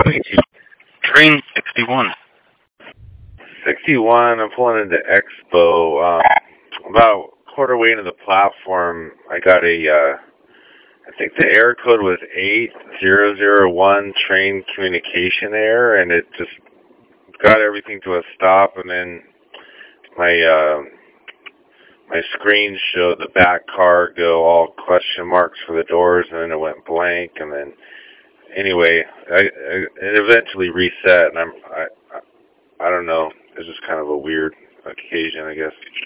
Train 61. 61, I'm pulling into Expo. About quarter way into the platform, I got I think the error code was 8001 train communication error, and it just got everything to a stop, and then my screen showed the back car go all question marks for the doors, and then it went blank, and then anyway, it eventually reset, and I don't know. It's just kind of a weird occasion, I guess.